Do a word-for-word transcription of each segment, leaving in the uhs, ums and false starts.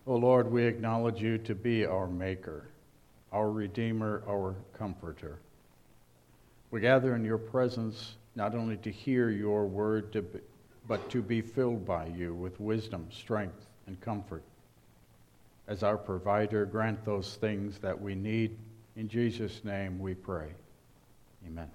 O Lord, we acknowledge you to be our Maker, our Redeemer, our Comforter. We gather in your presence not only to hear your word, to be, but to be filled by you with wisdom, strength, and comfort. As our provider, grant those things that we need. In Jesus' name we pray. Amen.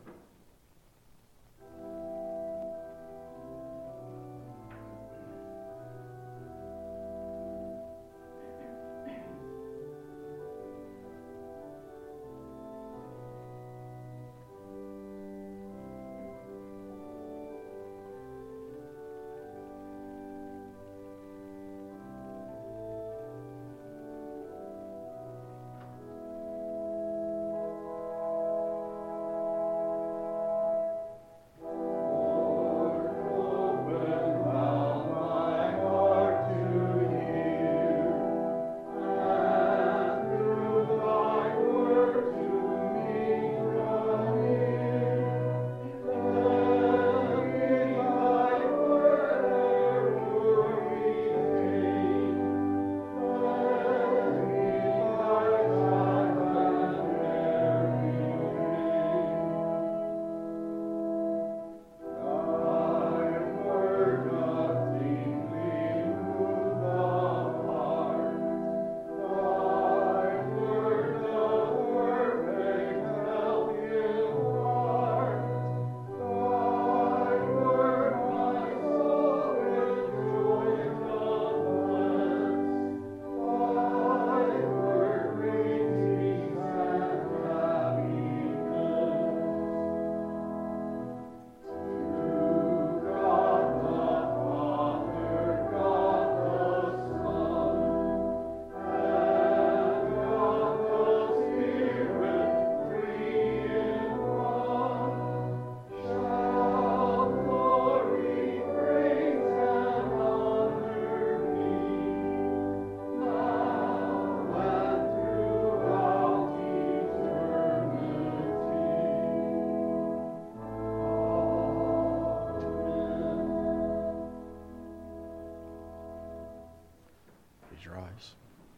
Rise.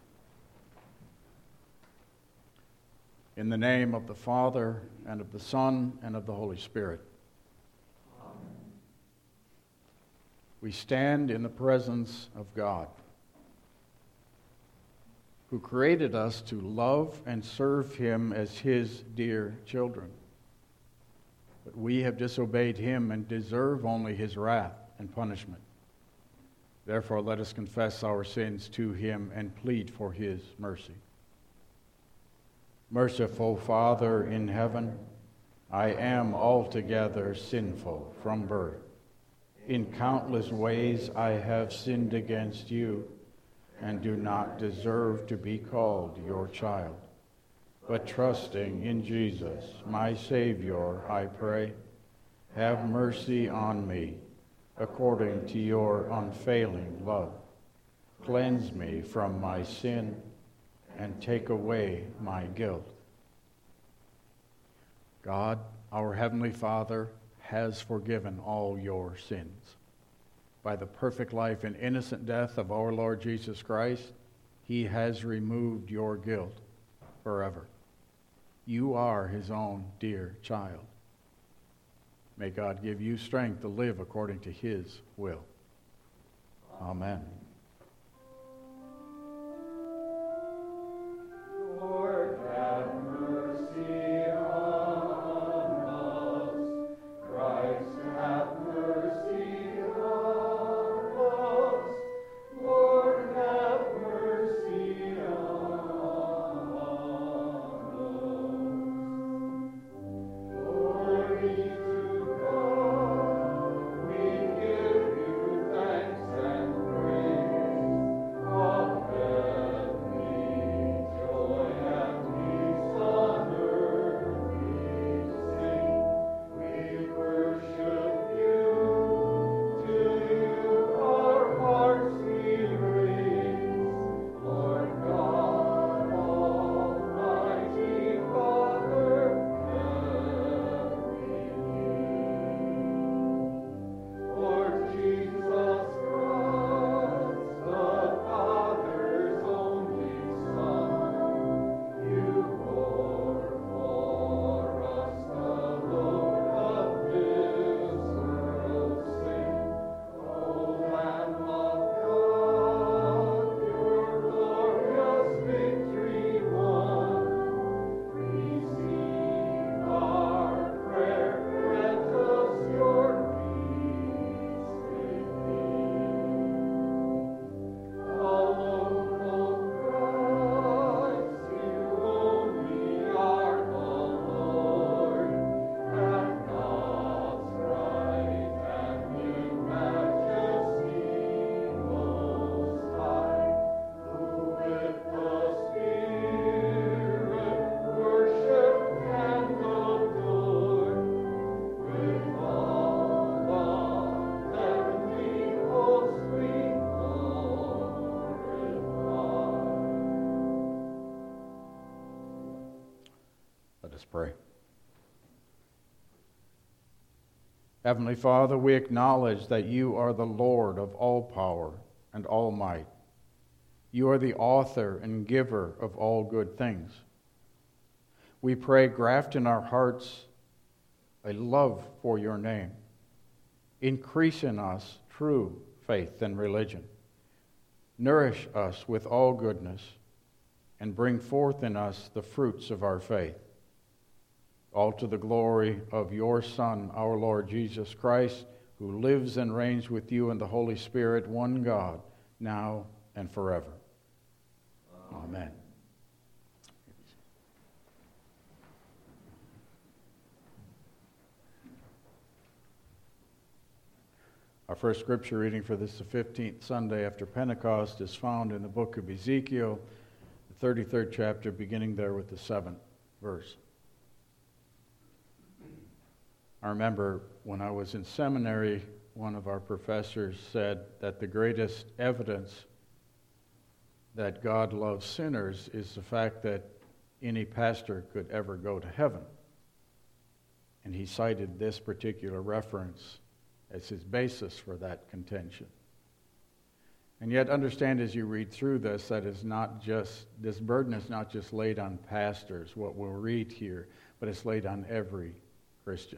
In the name of the Father, and of the Son, and of the Holy Spirit. Amen. We stand in the presence of God, who created us to love and serve him as his dear children. But we have disobeyed him and deserve only his wrath and punishment. Therefore, let us confess our sins to him and plead for his mercy. Merciful Father in heaven, I am altogether sinful from birth. In countless ways I have sinned against you and do not deserve to be called your child. But trusting in Jesus, my Savior, I pray, have mercy on me, according to your unfailing love. Cleanse me from my sin and take away my guilt. God, our Heavenly Father, has forgiven all your sins. By the perfect life and innocent death of our Lord Jesus Christ, he has removed your guilt forever. You are his own dear child. May God give you strength to live according to his will. Amen. Lord, have mercy on us. Christ, have mercy on us. Lord, have mercy on us. Glory to God, we give you thanks and praise. Let's pray. Heavenly Father, we acknowledge that you are the Lord of all power and all might. You are the author and giver of all good things. We pray, graft in our hearts a love for your name. Increase in us true faith and religion. Nourish us with all goodness, and bring forth in us the fruits of our faith. All to the glory of your Son, our Lord Jesus Christ, who lives and reigns with you in the Holy Spirit, one God, now and forever. Amen. Our first scripture reading for this, the fifteenth Sunday after Pentecost, is found in the book of Ezekiel, the thirty-third chapter, beginning there with the seventh verse. I remember when I was in seminary, one of our professors said that the greatest evidence that God loves sinners is the fact that any pastor could ever go to heaven. And he cited this particular reference as his basis for that contention. And yet understand as you read through this that is not just, this burden is not just laid on pastors, what we'll read here, but it's laid on every Christian.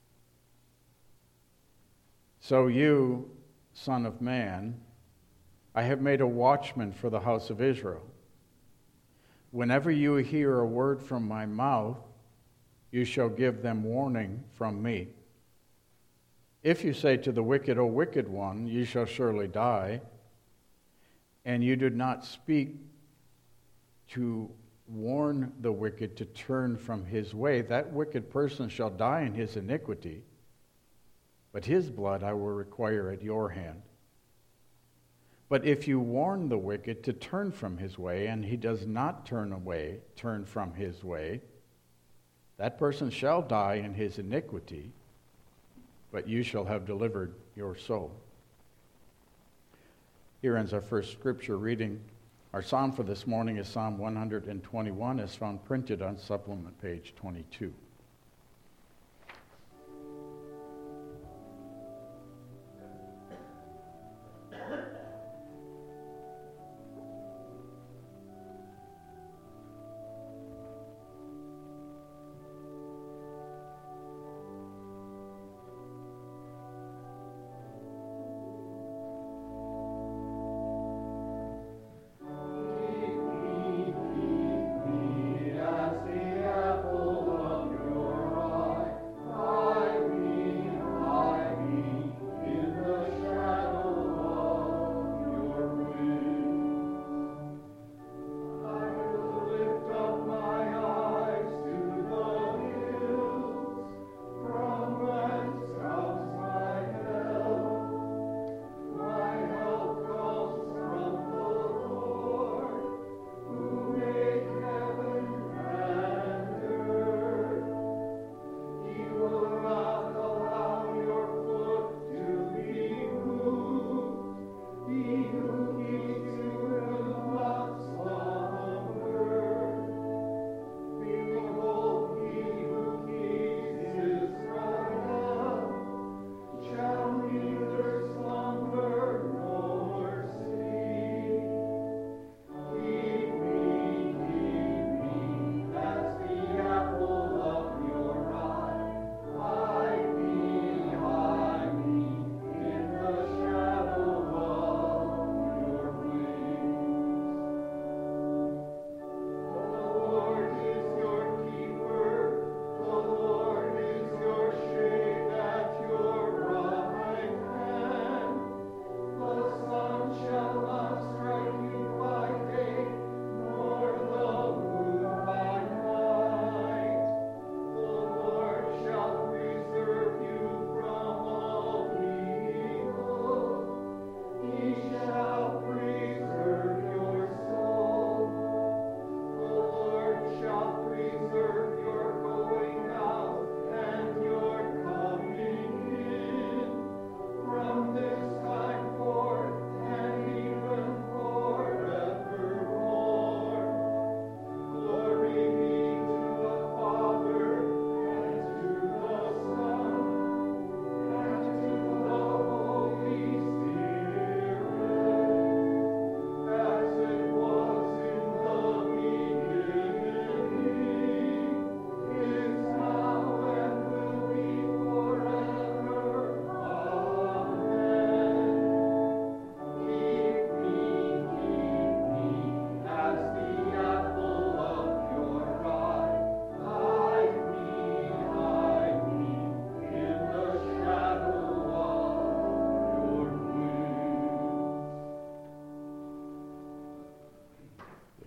So you, Son of Man, I have made a watchman for the house of Israel. Whenever you hear a word from my mouth, you shall give them warning from me. If you say to the wicked, O wicked one, you shall surely die, and you did not speak to warn the wicked to turn from his way, that wicked person shall die in his iniquity, but his blood I will require at your hand. But if you warn the wicked to turn from his way, and he does not turn away, turn from his way, that person shall die in his iniquity, but you shall have delivered your soul. Here ends our first scripture reading. Our psalm for this morning is Psalm one hundred twenty-one, as found printed on supplement page twenty-two. Keep me, keep me as the apple of your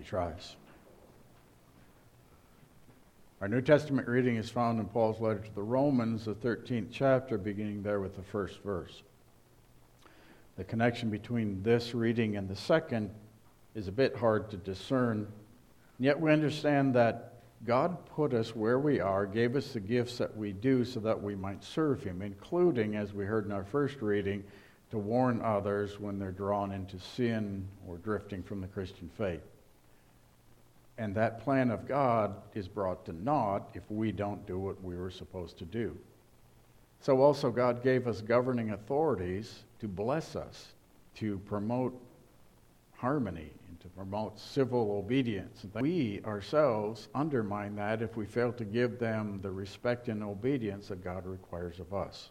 tries. Our New Testament reading is found in Paul's letter to the Romans, the thirteenth chapter, beginning there with the first verse. The connection between this reading and the second is a bit hard to discern, yet we understand that God put us where we are, gave us the gifts that we do so that we might serve Him, including, as we heard in our first reading, to warn others when they're drawn into sin or drifting from the Christian faith. And that plan of God is brought to naught if we don't do what we were supposed to do. So also God gave us governing authorities to bless us, to promote harmony, and to promote civil obedience. We ourselves undermine that if we fail to give them the respect and obedience that God requires of us.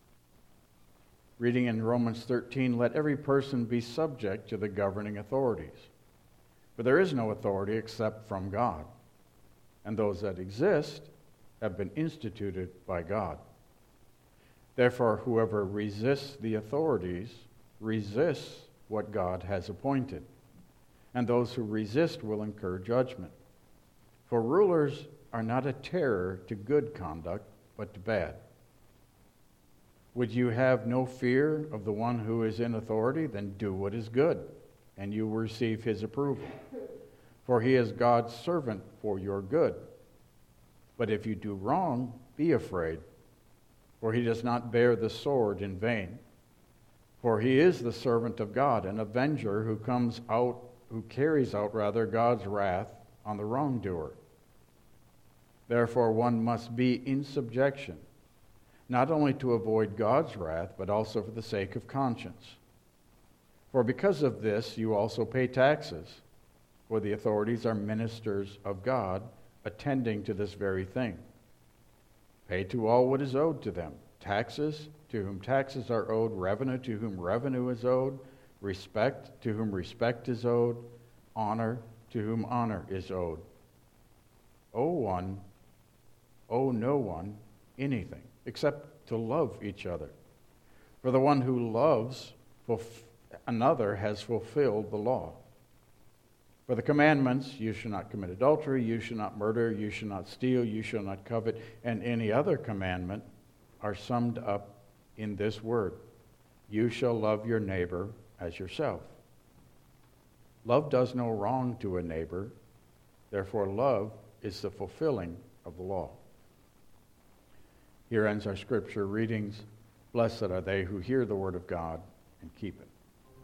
Reading in Romans thirteen, let every person be subject to the governing authorities. For there is no authority except from God, and those that exist have been instituted by God. Therefore, whoever resists the authorities resists what God has appointed, and those who resist will incur judgment. For rulers are not a terror to good conduct, but to bad. Would you have no fear of the one who is in authority? Then do what is good, and you will receive his approval. For he is God's servant for your good. But if you do wrong, be afraid, for he does not bear the sword in vain. For he is the servant of God, an avenger who comes out, who carries out rather God's wrath on the wrongdoer. Therefore one must be in subjection, not only to avoid God's wrath, but also for the sake of conscience. For because of this you also pay taxes, for the authorities are ministers of God, attending to this very thing. Pay to all what is owed to them, taxes to whom taxes are owed, revenue to whom revenue is owed, respect to whom respect is owed, honor to whom honor is owed. Owe one, owe no one anything, except to love each other. For the one who loves fulf- another has fulfilled the law. For the commandments, you shall not commit adultery, you shall not murder, you shall not steal, you shall not covet, and any other commandment are summed up in this word: you shall love your neighbor as yourself. Love does no wrong to a neighbor, therefore love is the fulfilling of the law. Here ends our scripture readings. Blessed are they who hear the word of God and keep it.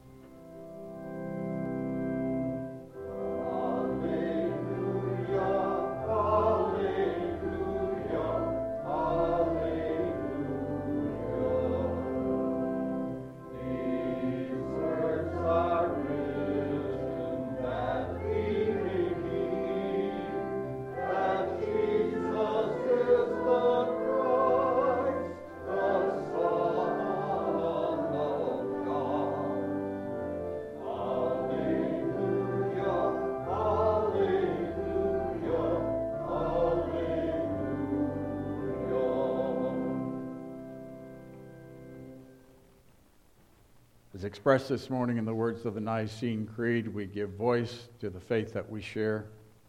As expressed this morning in the words of the Nicene Creed, we give voice to the faith that we share.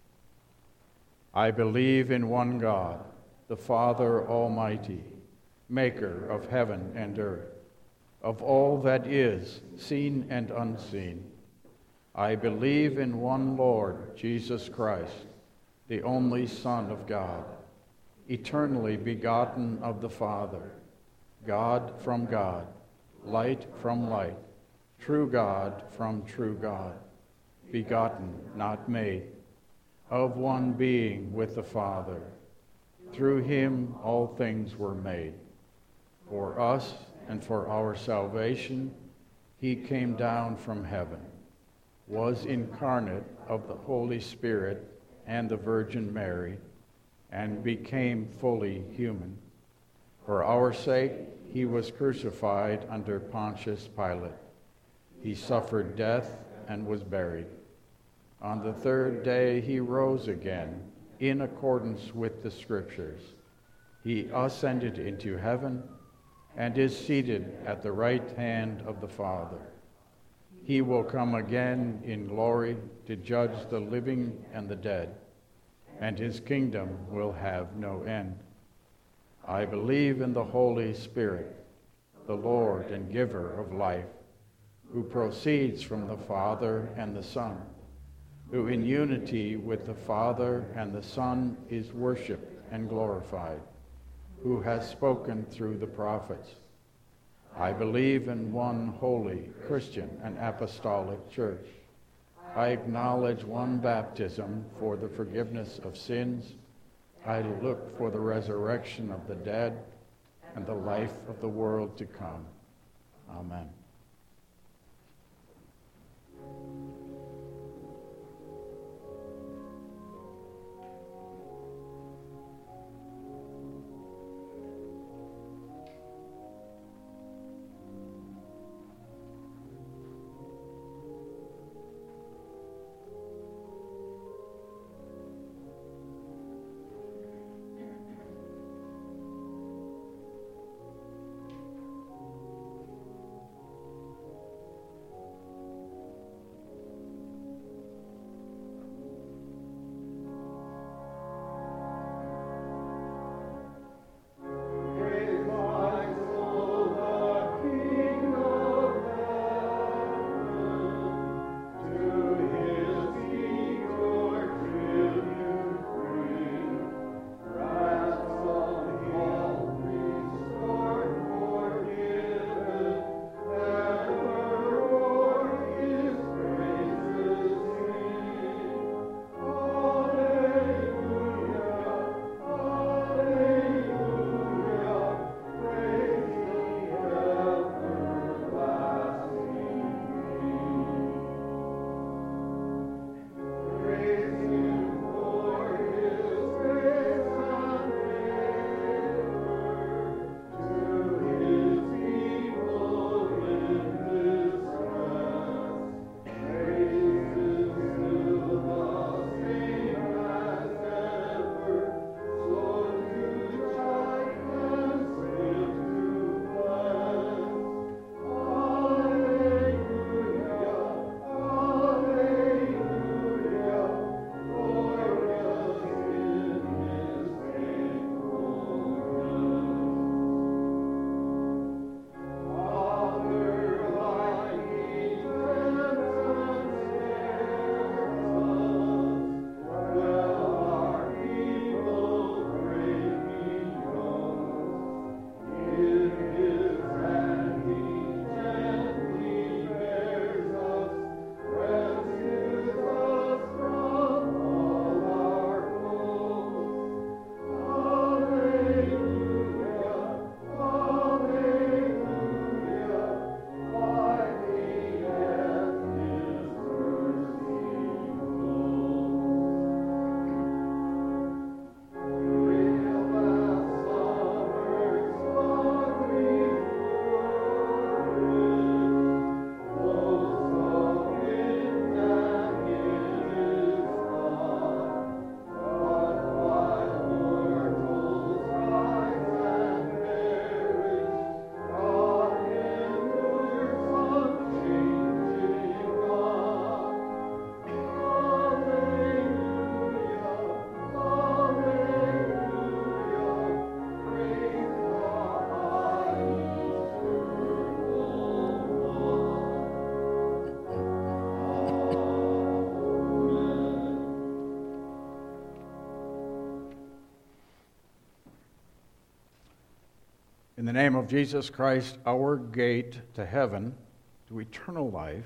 I believe in one God, the Father Almighty, maker of heaven and earth, of all that is, seen and unseen. I believe in one Lord, Jesus Christ, the only Son of God, eternally begotten of the Father, God from God, light from light, true God from true God, begotten, not made, of one being with the Father. Through him all things were made. For us and for our salvation, he came down from heaven, was incarnate of the Holy Spirit and the Virgin Mary, and became fully human. For our sake, he was crucified under Pontius Pilate. He suffered death and was buried. On the third day he rose again, in accordance with the Scriptures. He ascended into heaven and is seated at the right hand of the Father. He will come again in glory to judge the living and the dead, and his kingdom will have no end. I believe in the Holy Spirit, the Lord and giver of life, who proceeds from the Father and the Son, who in unity with the Father and the Son is worshiped and glorified, who has spoken through the prophets. I believe in one holy, Christian, and apostolic church. I acknowledge one baptism for the forgiveness of sins. I look for the resurrection of the dead and the life of the world to come. Amen. In the name of Jesus Christ, our gate to heaven, to eternal life,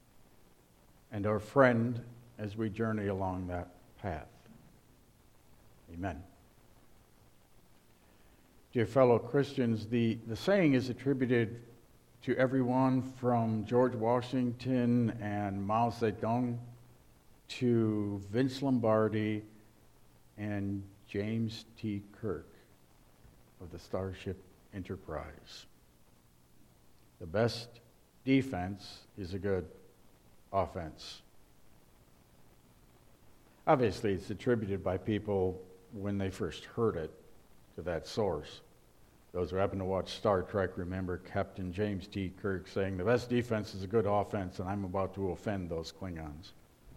and our friend as we journey along that path. Amen. Dear fellow Christians, the, the saying is attributed to everyone from George Washington and Mao Zedong to Vince Lombardi and James T. Kirk of the Starship Enterprise. The best defense is a good offense. Obviously, it's attributed by people when they first heard it to that source. Those who happen to watch Star Trek remember Captain James T. Kirk saying, "The best defense is a good offense," and I'm about to offend those Klingons.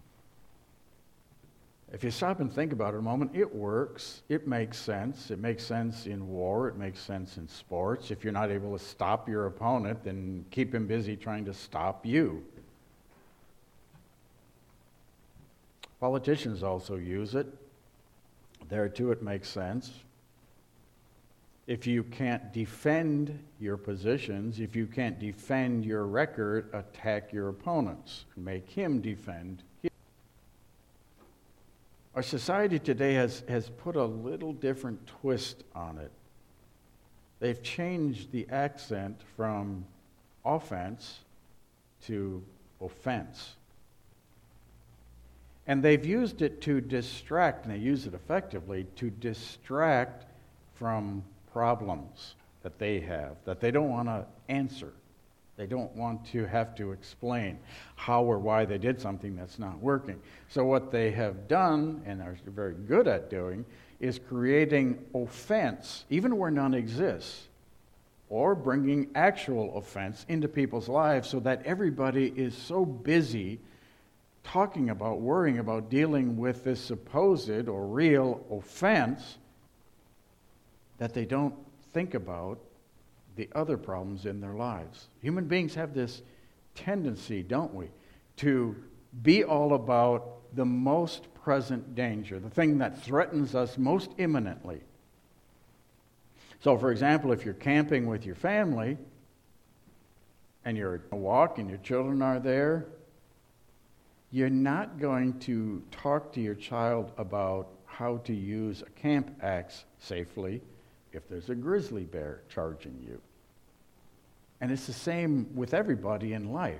If you stop and think about it a moment, it works. It makes sense. It makes sense in war. It makes sense in sports. If you're not able to stop your opponent, then keep him busy trying to stop you. Politicians also use it. There too it makes sense. If you can't defend your positions, if you can't defend your record, attack your opponents. Make him defend him. Our society today has, has put a little different twist on it. They've changed the accent from offense to offense. And they've used it to distract, and they use it effectively, to distract from problems that they have, that they don't want to answer. They don't want to have to explain how or why they did something that's not working. So what they have done, and are very good at doing, is creating offense, even where none exists, or bringing actual offense into people's lives so that everybody is so busy talking about, worrying about, dealing with this supposed or real offense that they don't think about the other problems in their lives. Human beings have this tendency, don't we, to be all about the most present danger, the thing that threatens us most imminently. So, for example, if you're camping with your family and you're on a walk and your children are there, you're not going to talk to your child about how to use a camp axe safely if there's a grizzly bear charging you. And it's the same with everybody in life.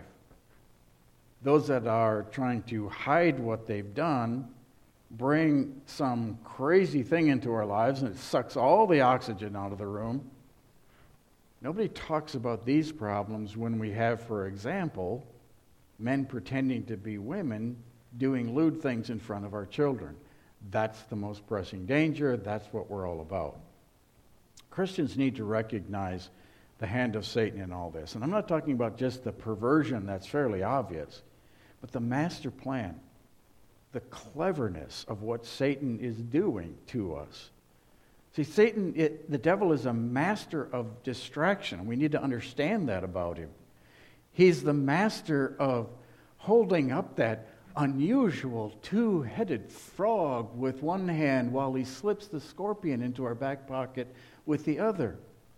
Those that are trying to hide what they've done bring some crazy thing into our lives, and it sucks all the oxygen out of the room. Nobody talks about these problems when we have, for example, men pretending to be women doing lewd things in front of our children. That's the most pressing danger. That's what we're all about. Christians need to recognize the hand of Satan in all this. And I'm not talking about just the perversion that's fairly obvious, but the master plan, the cleverness of what Satan is doing to us. See, Satan, it, the devil is a master of distraction. We need to understand that about him. He's the master of holding up that unusual two-headed frog with one hand while he slips the scorpion into our back pocket with the other.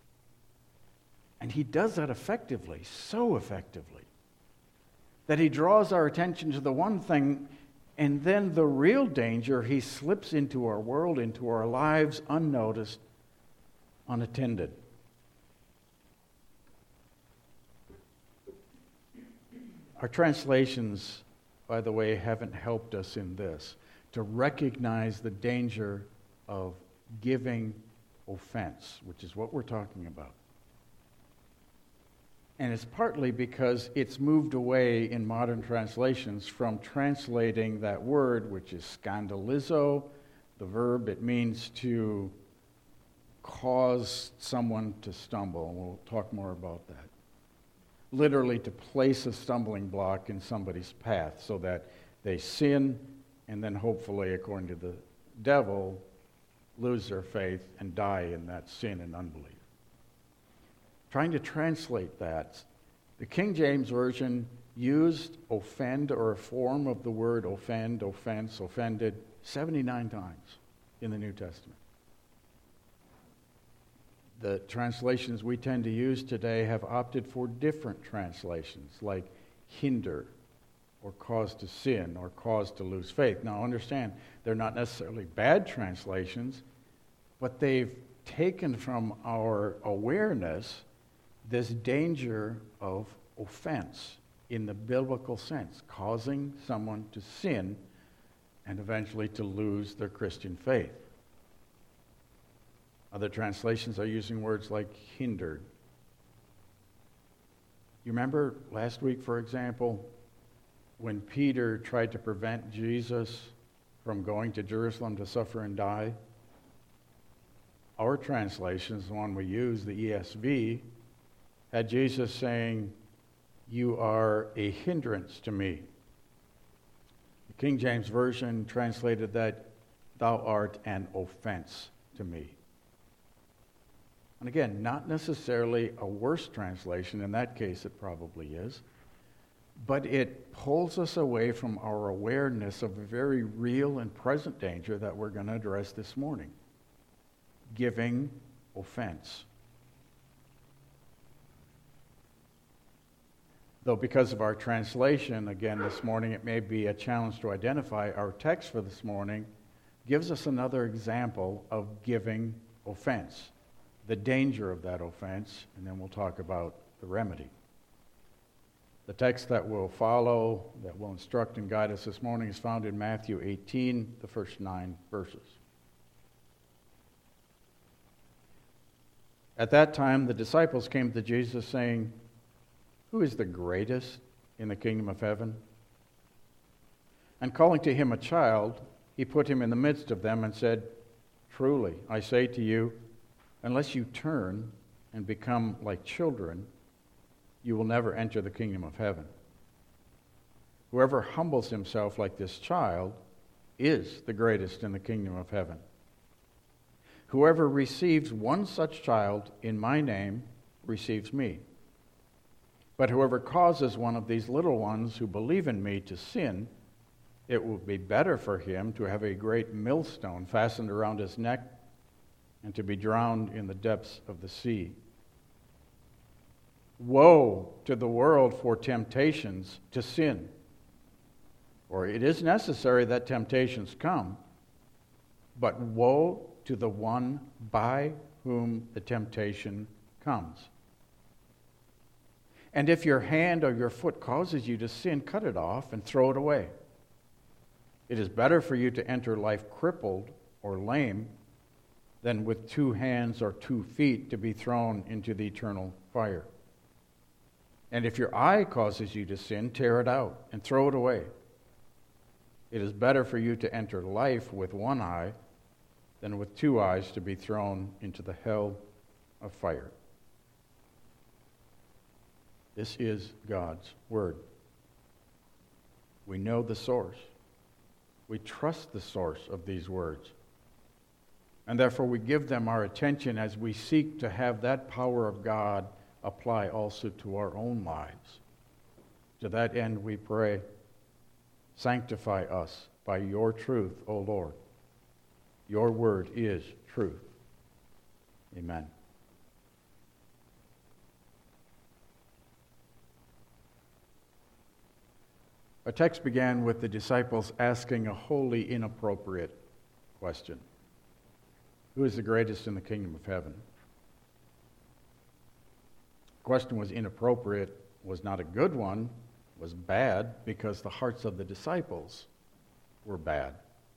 And he does that effectively, so effectively, that he draws our attention to the one thing, and then the real danger, he slips into our world, into our lives, unnoticed, unattended. Our translations, by the way, haven't helped us in this, to recognize the danger of giving offense, which is what we're talking about. And it's partly because it's moved away in modern translations from translating that word, which is scandalizo, the verb. It means to cause someone to stumble. And we'll talk more about that. Literally to place a stumbling block in somebody's path so that they sin and then hopefully, according to the devil, lose their faith and die in that sin and unbelief. Trying to translate that, the King James Version used offend, or a form of the word offend, offense, offended, seventy-nine times in the New Testament. The translations we tend to use today have opted for different translations, like hinder, or cause to sin, or cause to lose faith. Now understand, they're not necessarily bad translations, but they've taken from our awareness this danger of offense in the biblical sense, causing someone to sin and eventually to lose their Christian faith. Other translations are using words like hindered. You remember last week, for example, when Peter tried to prevent Jesus from going to Jerusalem to suffer and die? our translations, the one we use, the E S V, had Jesus saying, "You are a hindrance to me." The King James Version translated that, "Thou art an offense to me." And again, not necessarily a worse translation. In that case, it probably is. But it pulls us away from our awareness of a very real and present danger that we're going to address this morning: giving offense. Though because of our translation, again this morning, it may be a challenge to identify, our text for this morning gives us another example of giving offense, the danger of that offense, and then we'll talk about the remedy. The text that will follow, that will instruct and guide us this morning, is found in Matthew eighteen, the first nine verses. At that time, the disciples came to Jesus saying, "Who is the greatest in the kingdom of heaven?" And calling to him a child, he put him in the midst of them and said, "Truly, I say to you, unless you turn and become like children, you will never enter the kingdom of heaven. Whoever humbles himself like this child is the greatest in the kingdom of heaven. Whoever receives one such child in my name receives me. But whoever causes one of these little ones who believe in me to sin, it will be better for him to have a great millstone fastened around his neck and to be drowned in the depths of the sea. Woe to the world for temptations to sin. For it is necessary that temptations come, but woe to the one by whom the temptation comes. And if your hand or your foot causes you to sin, cut it off and throw it away. It is better for you to enter life crippled or lame than with two hands or two feet to be thrown into the eternal fire. And if your eye causes you to sin, tear it out and throw it away. It is better for you to enter life with one eye than with two eyes to be thrown into the hell of fire." This is God's word. We know the source. We trust the source of these words. And therefore we give them our attention as we seek to have that power of God apply also to our own lives. To that end we pray, sanctify us by your truth, O Lord. Your word is truth. Amen. Our text began with the disciples asking a wholly inappropriate question. Who is the greatest in the kingdom of heaven? The question was inappropriate, was not a good one, was bad because the hearts of the disciples were bad.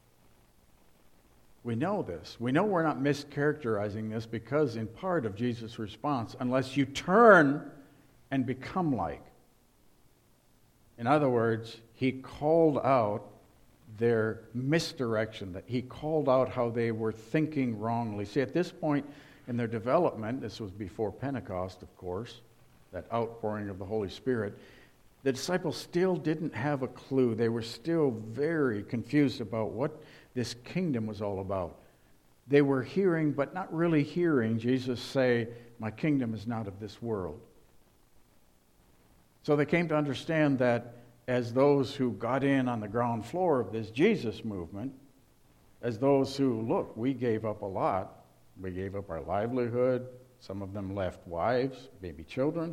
We know this. We know we're not mischaracterizing this because in part of Jesus' response, unless you turn and become like. In other words, he called out their misdirection, that he called out how they were thinking wrongly. See, at this point in their development, this was before Pentecost, of course, that outpouring of the Holy Spirit, the disciples still didn't have a clue. They were still very confused about what this kingdom was all about. They were hearing, but not really hearing, Jesus say, "My kingdom is not of this world." So they came to understand that as those who got in on the ground floor of this Jesus movement, as those who, look, we gave up a lot. We gave up our livelihood. Some of them left wives, maybe children.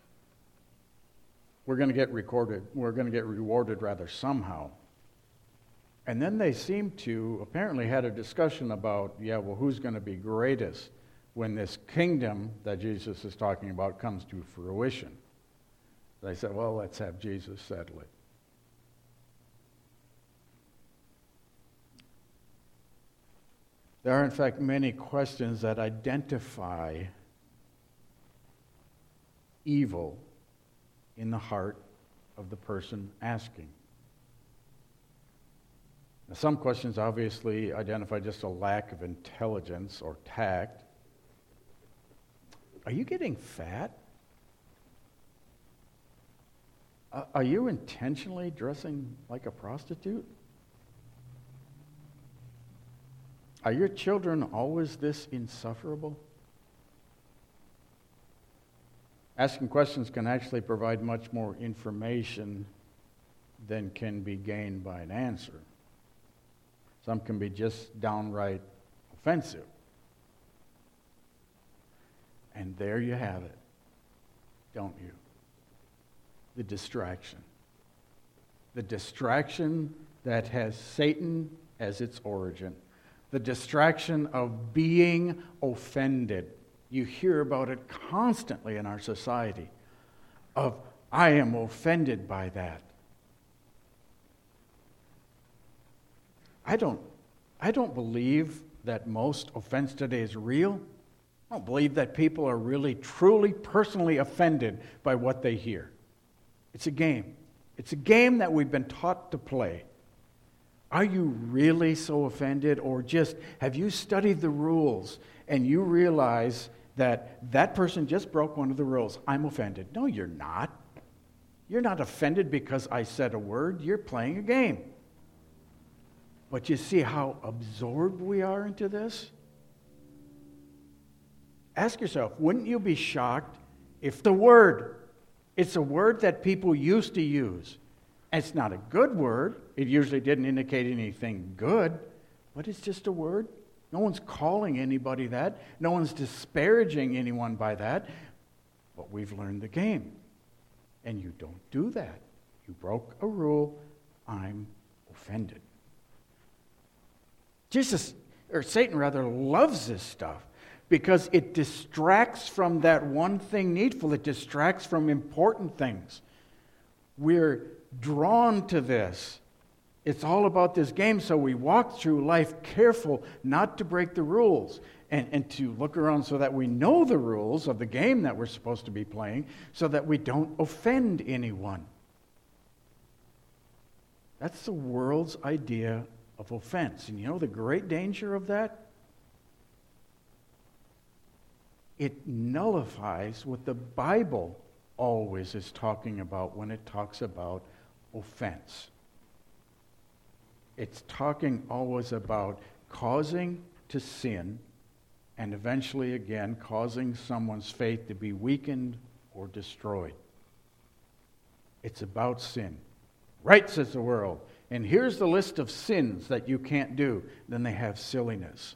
We're going to get recorded. We're going to get rewarded rather somehow. And then they seemed to, apparently had a discussion about, yeah, well, who's going to be greatest when this kingdom that Jesus is talking about comes to fruition? They said, well, let's have Jesus settle it. There are, in fact, many questions that identify evil in the heart of the person asking. Now, some questions obviously identify just a lack of intelligence or tact. Are you getting fat? Uh, are you intentionally dressing like a prostitute? Are your children always this insufferable? Asking questions can actually provide much more information than can be gained by an answer. Some can be just downright offensive. And there you have it, don't you? The distraction. The distraction that has Satan as its origin. The distraction of being offended. You hear about it constantly in our society. Of, I am offended by that. I don't, I don't believe that most offense today is real. I don't believe that people are really, truly, personally offended by what they hear. It's a game. It's a game that we've been taught to play. Are you really so offended, or just have you studied the rules and you realize that that person just broke one of the rules? I'm offended. No, you're not. You're not offended because I said a word. You're playing a game. But you see how absorbed we are into this? Ask yourself, wouldn't you be shocked if the word, it's a word that people used to use, and it's not a good word, it usually didn't indicate anything good, but it's just a word. No one's calling anybody that. No one's disparaging anyone by that. But we've learned the game. And you don't do that. You broke a rule. I'm offended. Jesus, or Satan rather, loves this stuff because it distracts from that one thing needful. It distracts from important things. We're drawn to this. It's all about this game, so we walk through life careful not to break the rules and, and to look around so that we know the rules of the game that we're supposed to be playing so that we don't offend anyone. That's the world's idea of offense. And you know the great danger of that? It nullifies what the Bible always is talking about when it talks about offense. It's talking always about causing to sin and eventually, again, causing someone's faith to be weakened or destroyed. It's about sin. Right, says the world. And here's the list of sins that you can't do. Then they have silliness.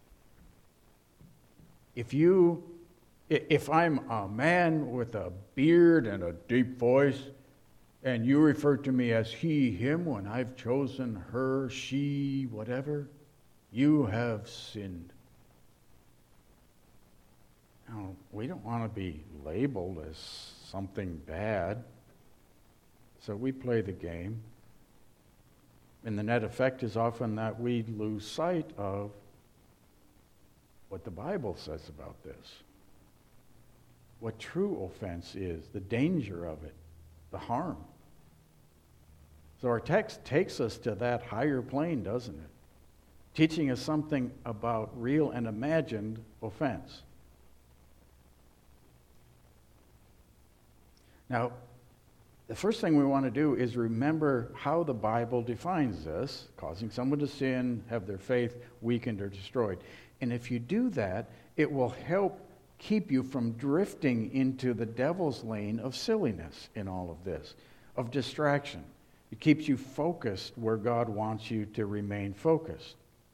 If you, if I'm a man with a beard and a deep voice, and you refer to me as he, him, when I've chosen her, she, whatever, you have sinned. Now, we don't want to be labeled as something bad, so we play the game. And the net effect is often that we lose sight of what the Bible says about this. What true offense is, the danger of it, the harm. So our text takes us to that higher plane, doesn't it? Teaching us something about real and imagined offense. Now, the first thing we want to do is remember how the Bible defines this, causing someone to sin, have their faith weakened or destroyed. And if you do that, it will help keep you from drifting into the devil's lane of silliness in all of this, of distraction. It keeps you focused where God wants you to remain focused.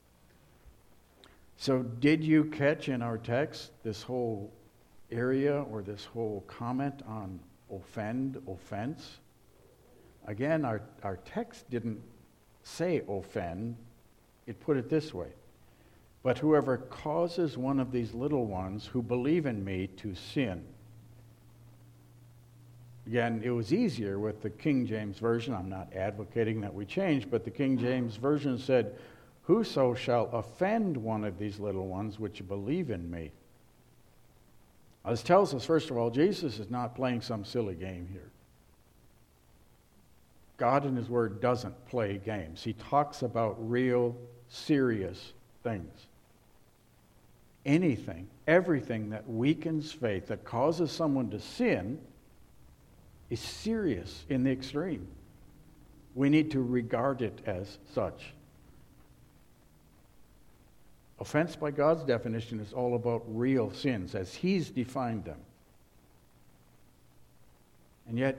So did you catch in our text this whole area or this whole comment on offend, offense? Again, our, our text didn't say offend. It put it this way. But whoever causes one of these little ones who believe in me to sin. Again, it was easier with the King James Version. I'm not advocating that we change, but the King James Version said, whoso shall offend one of these little ones which believe in me. Now, this tells us, first of all, Jesus is not playing some silly game here. God in His Word doesn't play games. He talks about real, serious things. Anything, everything that weakens faith, that causes someone to sin, is serious in the extreme. We need to regard it as such. Offense by God's definition is all about real sins as He's defined them. And yet,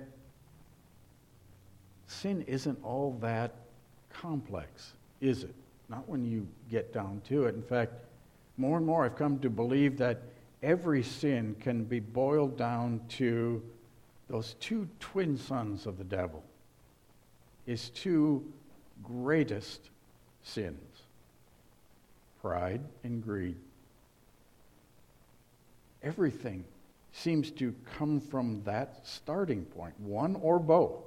sin isn't all that complex, is it? Not when you get down to it. In fact, more and more I've come to believe that every sin can be boiled down to those two twin sons of the devil, his two greatest sins, pride and greed. Everything seems to come from that starting point, one or both.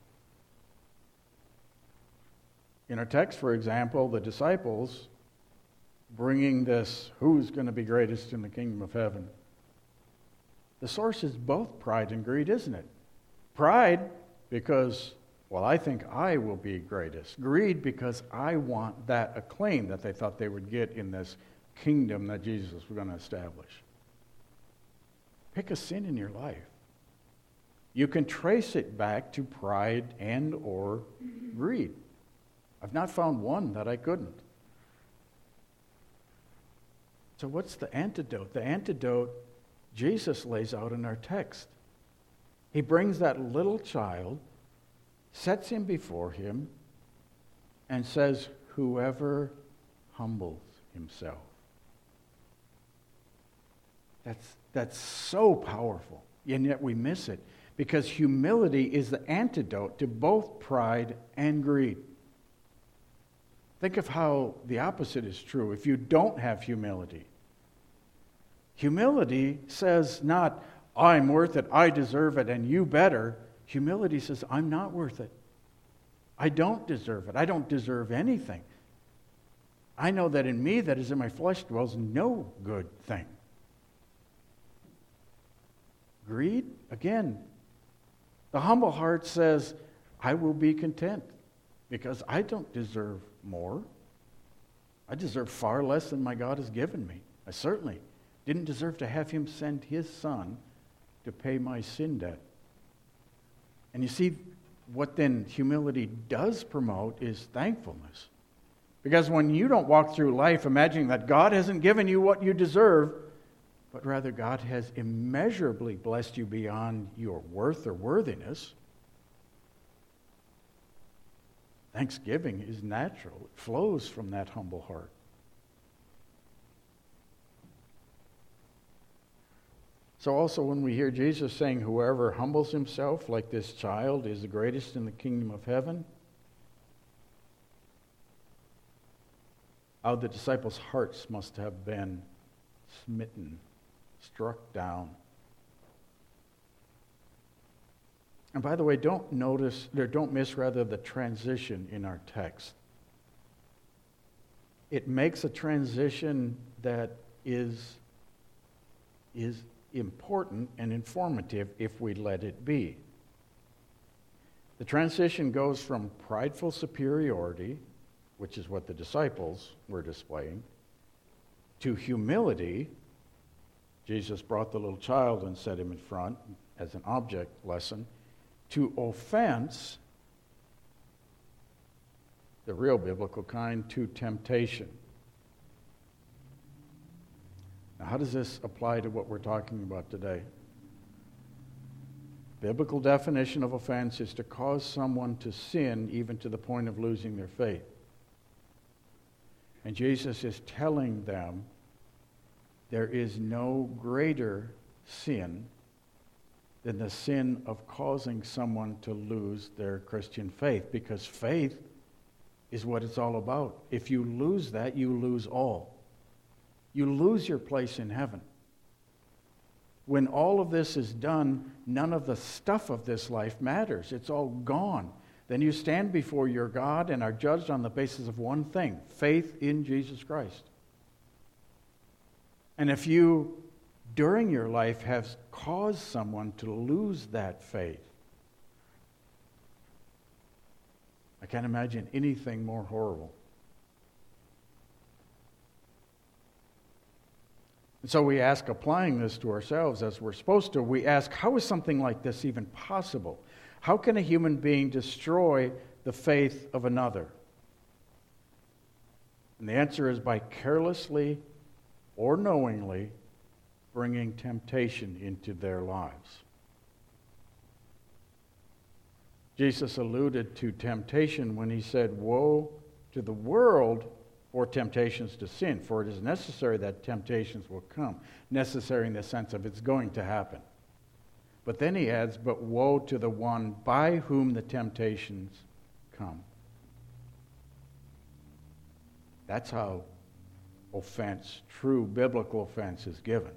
In our text, for example, the disciples bringing this, who's going to be greatest in the kingdom of heaven? The source is both pride and greed, isn't it? Pride because, well, I think I will be greatest. Greed because I want that acclaim that they thought they would get in this kingdom that Jesus was going to establish. Pick a sin in your life. You can trace it back to pride and or greed. I've not found one that I couldn't. So what's the antidote? The antidote Jesus lays out in our text. He brings that little child, sets him before him, and says, whoever humbles himself. That's, that's so powerful, and yet we miss it, because humility is the antidote to both pride and greed. Think of how the opposite is true if you don't have humility. Humility says not, I'm worth it, I deserve it, and you better. Humility says, I'm not worth it. I don't deserve it. I don't deserve anything. I know that in me, that is in my flesh, dwells no good thing. Greed, again, the humble heart says, I will be content because I don't deserve more. I deserve far less than my God has given me. I certainly didn't deserve to have Him send His Son to pay my sin debt. And you see, what then humility does promote is thankfulness. Because when you don't walk through life imagining that God hasn't given you what you deserve, but rather God has immeasurably blessed you beyond your worth or worthiness, thanksgiving is natural. It flows from that humble heart. So also when we hear Jesus saying, whoever humbles himself like this child is the greatest in the kingdom of heaven, how the disciples' hearts must have been smitten, struck down. And by the way, don't notice, or don't miss rather the transition in our text. It makes a transition that is, is important and informative if we let it be. The transition goes from prideful superiority, which is what the disciples were displaying, to humility. Jesus brought the little child and set him in front as an object lesson, to offense, the real biblical kind, to temptation. Now, how does this apply to what we're talking about today? Biblical definition of offense is to cause someone to sin even to the point of losing their faith. And Jesus is telling them there is no greater sin than the sin of causing someone to lose their Christian faith, because faith is what it's all about. If you lose that, you lose all. You lose your place in heaven. When all of this is done, none of the stuff of this life matters. It's all gone. Then you stand before your God and are judged on the basis of one thing, faith in Jesus Christ. And if you, during your life, have caused someone to lose that faith, I can't imagine anything more horrible. And so we ask, applying this to ourselves as we're supposed to, we ask, how is something like this even possible? How can a human being destroy the faith of another? And the answer is by carelessly or knowingly bringing temptation into their lives. Jesus alluded to temptation when he said, "Woe to the world for temptations to sin, for it is necessary that temptations will come." Necessary in the sense of it's going to happen. But then he adds, "But woe to the one by whom the temptations come." That's how offense, true biblical offense, is given.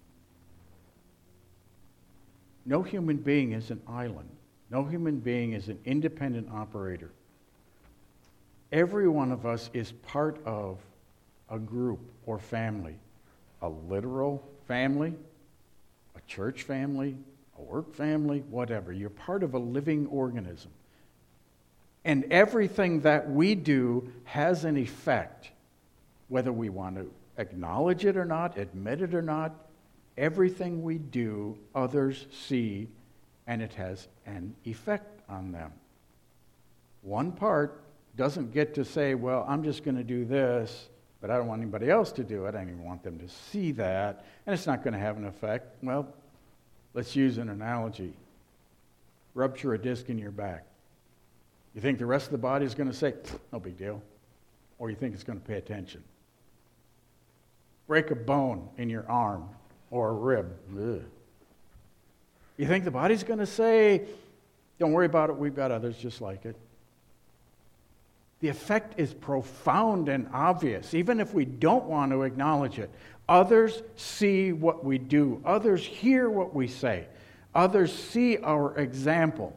No human being is an island. No human being is an independent operator. Every one of us is part of a group or family. A literal family, a church family, a work family, whatever. You're part of a living organism. And everything that we do has an effect, whether we want to acknowledge it or not, admit it or not. Everything we do, others see, and it has an effect on them. One part doesn't get to say, well, I'm just going to do this, but I don't want anybody else to do it. I don't even want them to see that, and it's not going to have an effect. Well, let's use an analogy. Rupture a disc in your back. You think the rest of the body is going to say, no big deal, or you think it's going to pay attention. Break a bone in your arm or a rib. Ugh. You think the body's going to say, don't worry about it, we've got others just like it. The effect is profound and obvious, even if we don't want to acknowledge it. Others see what we do. Others hear what we say. Others see our example.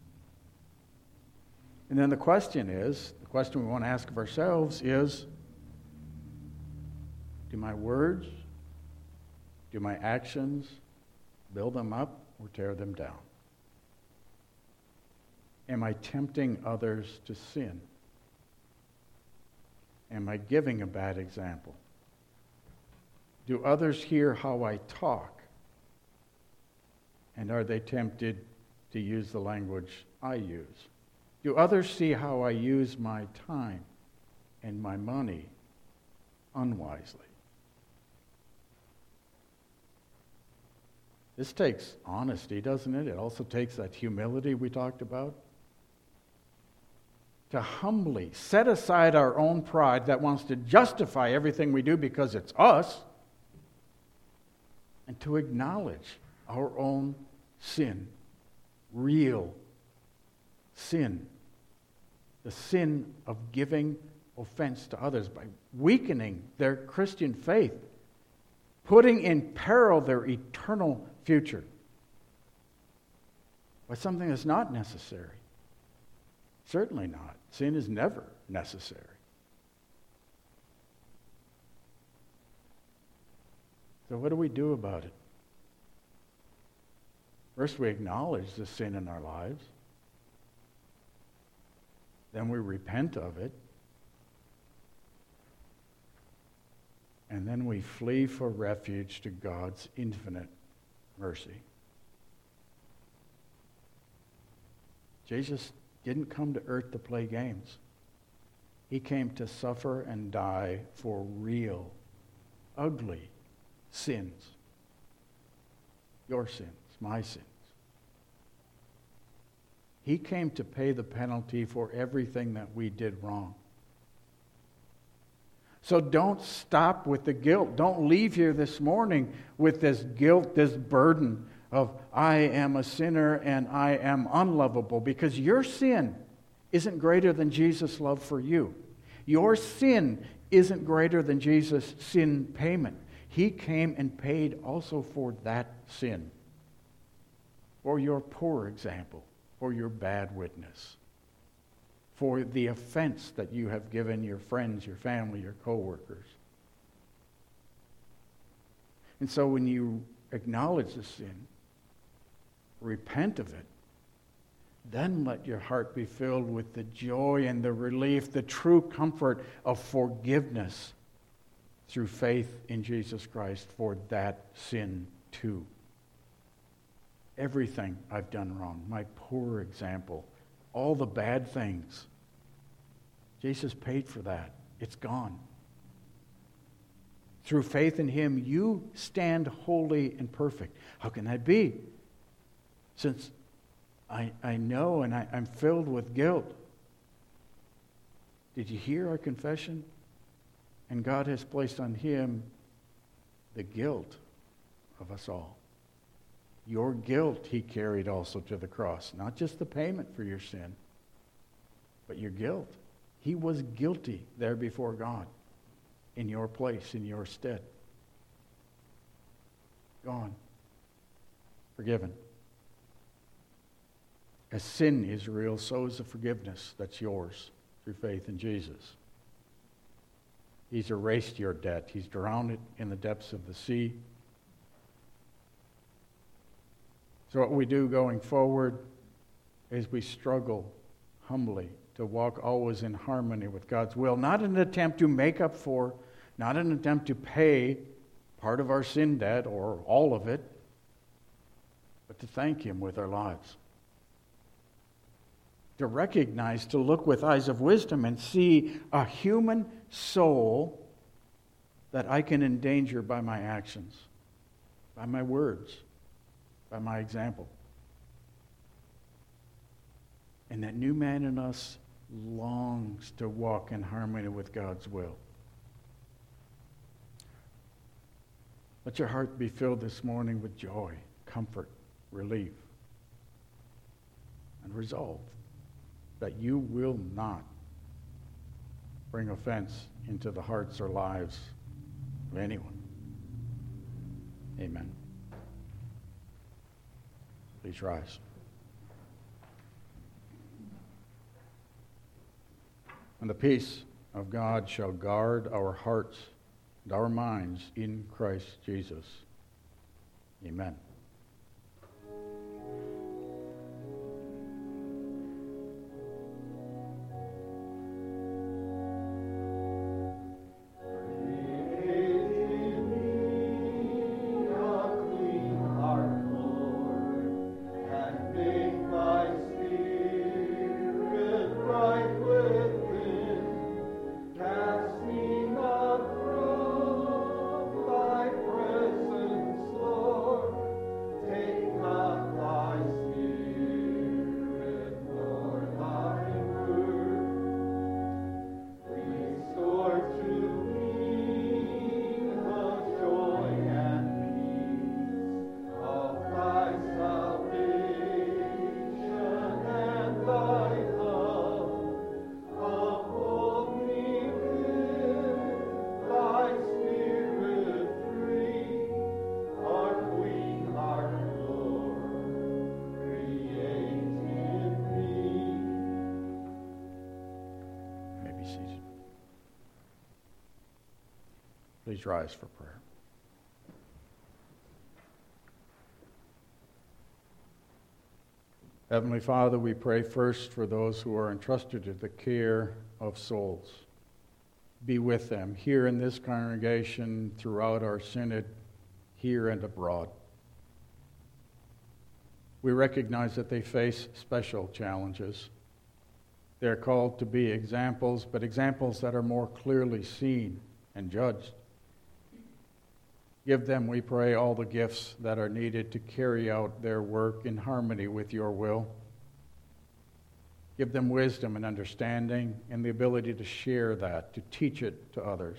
And then the question is, the question we want to ask of ourselves is, do my words, do my actions build them up or tear them down? Am I tempting others to sin? Am I giving a bad example? Do others hear how I talk? And are they tempted to use the language I use? Do others see how I use my time and my money unwisely? This takes honesty, doesn't it? It also takes that humility we talked about. To humbly set aside our own pride that wants to justify everything we do because it's us, and to acknowledge our own sin, real sin, the sin of giving offense to others by weakening their Christian faith, putting in peril their eternal future by something that's not necessary. Certainly not. Sin is never necessary. So what do we do about it? First, we acknowledge the sin in our lives. Then we repent of it. And then we flee for refuge to God's infinite mercy. Jesus didn't come to earth to play games. He came to suffer and die for real, ugly sins. Your sins, my sins. He came to pay the penalty for everything that we did wrong. So don't stop with the guilt. Don't leave here this morning with this guilt, this burden of I am a sinner and I am unlovable, because your sin isn't greater than Jesus' love for you. Your sin isn't greater than Jesus' sin payment. He came and paid also for that sin, for your poor example, for your bad witness, for the offense that you have given your friends, your family, your co-workers. And so when you acknowledge the sin, repent of it, Then let your heart be filled with the joy and the relief, the true comfort of forgiveness through faith in Jesus Christ for that sin too. Everything I've done wrong, my poor example, all the bad things, Jesus paid for that. It's gone. Through faith in him, you stand holy and perfect. How can that be? Since I, I know and I, I'm filled with guilt. Did you hear our confession? And God has placed on him the guilt of us all. Your guilt he carried also to the cross. Not just the payment for your sin, but your guilt. He was guilty there before God in your place, in your stead. Gone. Forgiven. As sin is real, so is the forgiveness that's yours through faith in Jesus. He's erased your debt. He's drowned it in the depths of the sea. So what we do going forward is we struggle humbly to walk always in harmony with God's will. Not an attempt to make up for, not an attempt to pay part of our sin debt or all of it, but to thank him with our lives. To recognize, to look with eyes of wisdom and see a human soul that I can endanger by my actions, by my words, by my example. And that new man in us longs to walk in harmony with God's will. Let your heart be filled this morning with joy, comfort, relief, and resolve that you will not bring offense into the hearts or lives of anyone. Amen. Please rise. And the peace of God shall guard our hearts and our minds in Christ Jesus. Amen. Please rise for prayer. Heavenly Father, we pray first for those who are entrusted to the care of souls. Be with them here in this congregation, throughout our synod, here and abroad. We recognize that they face special challenges. They're called to be examples, but examples that are more clearly seen and judged. Give them, we pray, all the gifts that are needed to carry out their work in harmony with your will. Give them wisdom and understanding and the ability to share that, to teach it to others.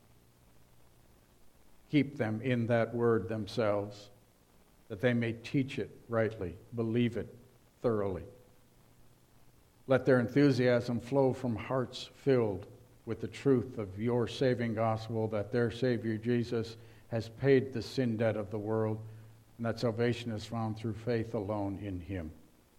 Keep them in that word themselves, that they may teach it rightly, believe it thoroughly. Let their enthusiasm flow from hearts filled with the truth of your saving gospel, that their Savior Jesus has paid the sin debt of the world, and that salvation is found through faith alone in him.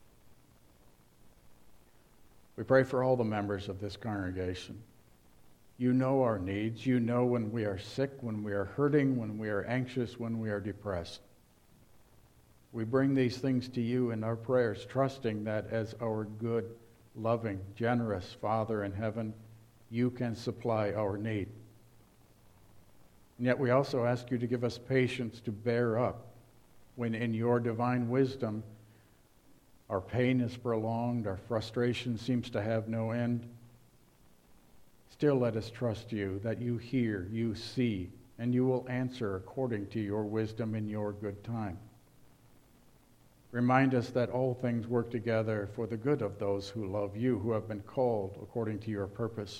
We pray for all the members of this congregation. You know our needs. You know when we are sick, when we are hurting, when we are anxious, when we are depressed. We bring these things to you in our prayers, trusting that as our good, loving, generous Father in heaven, you can supply our need. And yet we also ask you to give us patience to bear up when in your divine wisdom our pain is prolonged, our frustration seems to have no end. Still let us trust you that you hear, you see, and you will answer according to your wisdom in your good time. Remind us that all things work together for the good of those who love you, who have been called according to your purpose.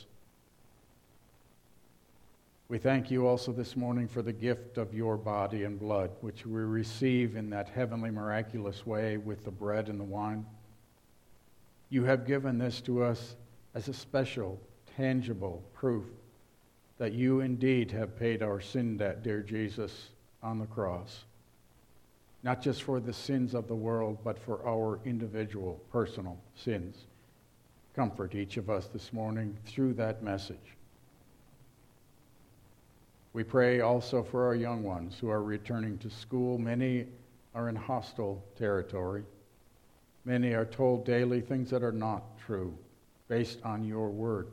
We thank you also this morning for the gift of your body and blood, which we receive in that heavenly miraculous way with the bread and the wine. You have given this to us as a special, tangible proof that you indeed have paid our sin debt, dear Jesus, on the cross. Not just for the sins of the world, but for our individual, personal sins. Comfort each of us this morning through that message. We pray also for our young ones who are returning to school. Many are in hostile territory. Many are told daily things that are not true, based on your word.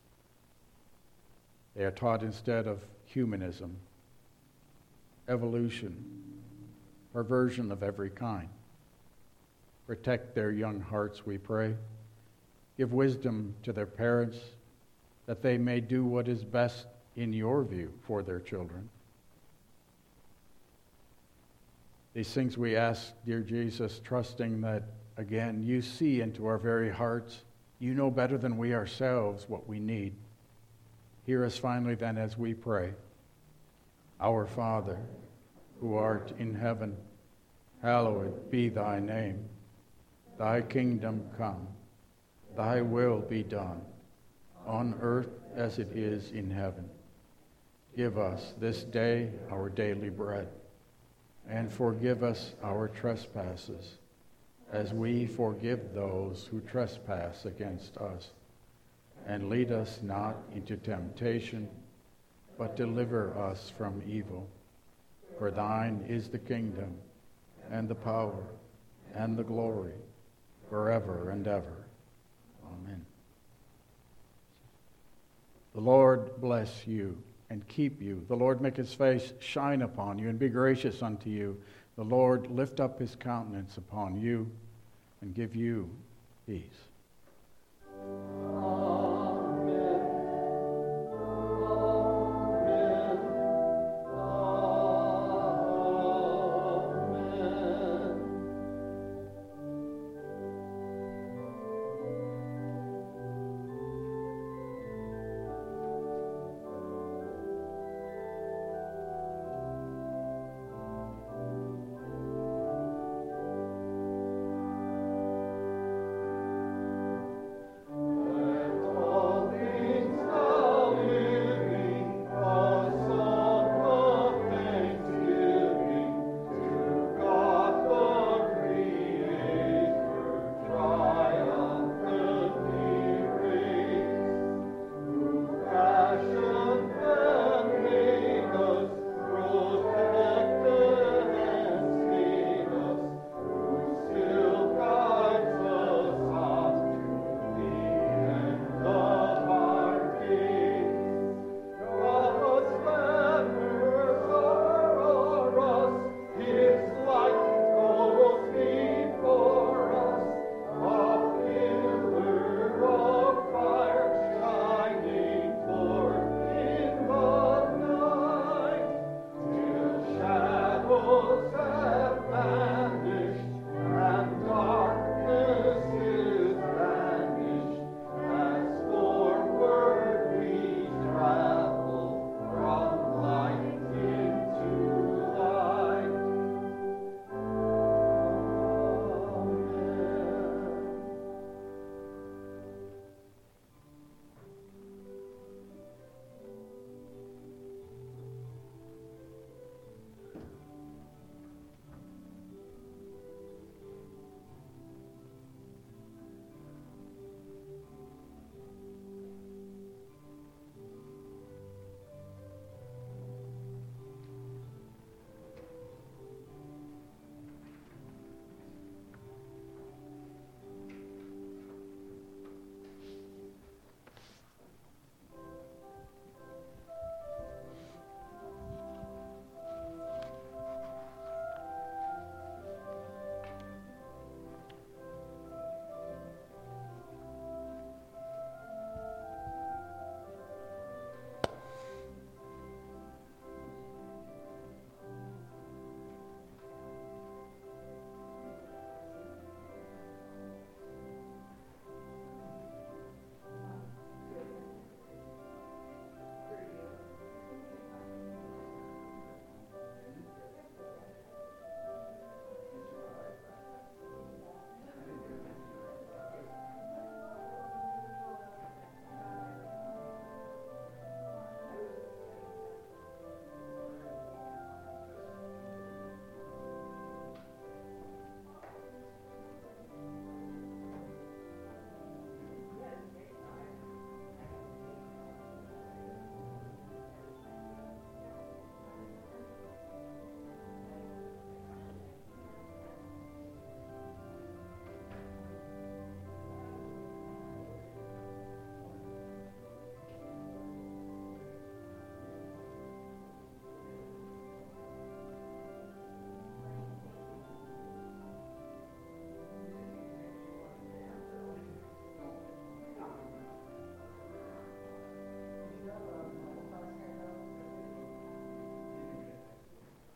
They are taught instead of humanism, evolution, perversion of every kind. Protect their young hearts, we pray. Give wisdom to their parents that they may do what is best in your view for their children. These things we ask, dear Jesus, trusting that, again, you see into our very hearts. You know better than we ourselves what we need. Hear us finally then as we pray. Our Father, who art in heaven, hallowed be thy name. Thy kingdom come, thy will be done, on earth as it is in heaven. Give us this day our daily bread, and forgive us our trespasses, as we forgive those who trespass against us. And lead us not into temptation, but deliver us from evil. For thine is the kingdom, and the power, and the glory, forever and ever. Amen. The Lord bless you and keep you. The Lord make his face shine upon you and be gracious unto you. The Lord lift up his countenance upon you and give you peace.